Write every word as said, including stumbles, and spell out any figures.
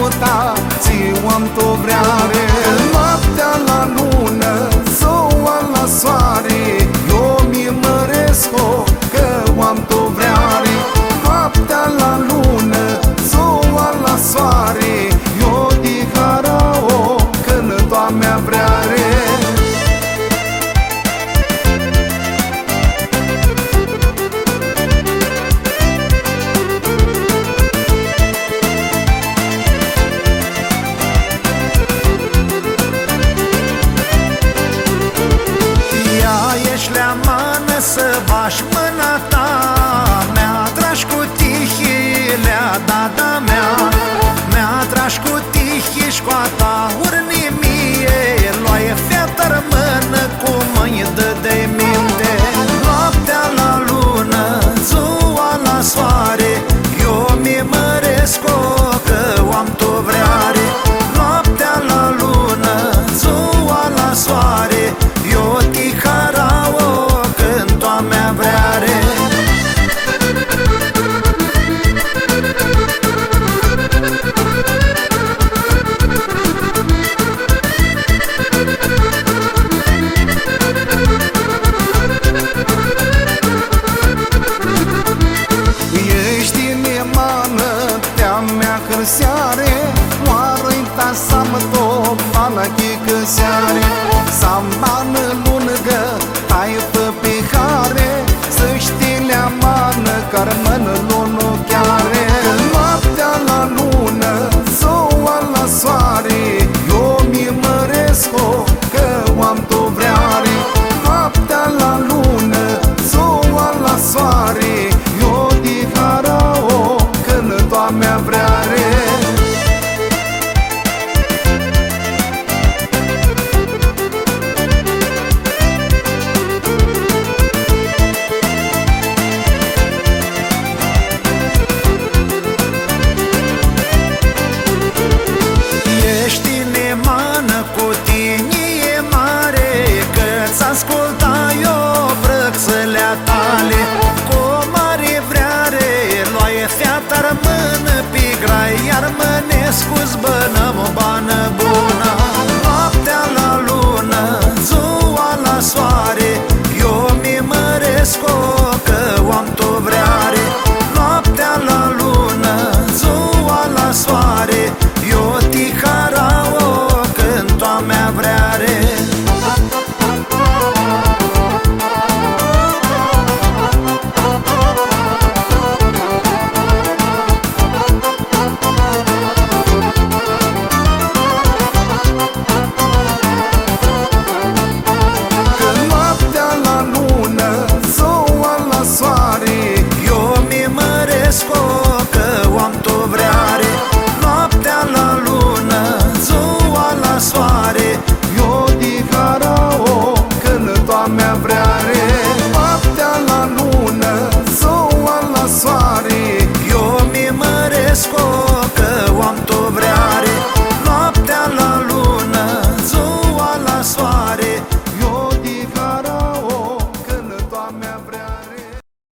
ta, ți-o-am tot vreare. Noaptea la lună, ziua la soare, eu mi măresc-o, că o-am tot vreare. Noaptea la lună, ziua la soare, eu dihara-o, când toa mea vreare. Să bași mâna ta, mi-a tragi cu tihile, da, da, mea. Mi-a tragi cu tihi școata urnimie, luaie feta rămână cu mâini de minte. Noaptea la lună, ziua la soare, eu mi măresc-o, că o-am tot vreare. Noaptea la lună, ziua la soare, eu tihara-o, mea vreare. Ești nemană, te-a mea hârseare, moară-i ta să-mă tot bana chicăseare. Sambană lungă, ai pe pihare, să știi lea mană, că rămână lună chiare. Noaptea la lună, ziua la soare, eu mi măresc-o, că o-am tot vreare. Noaptea la lună, ziua la soare, eu dihara-o, când toa mea vreare. Asculta eu brățălea tale, cu mare vreare, luaie feata rămână pe grai, iar mănescu-ți bănăm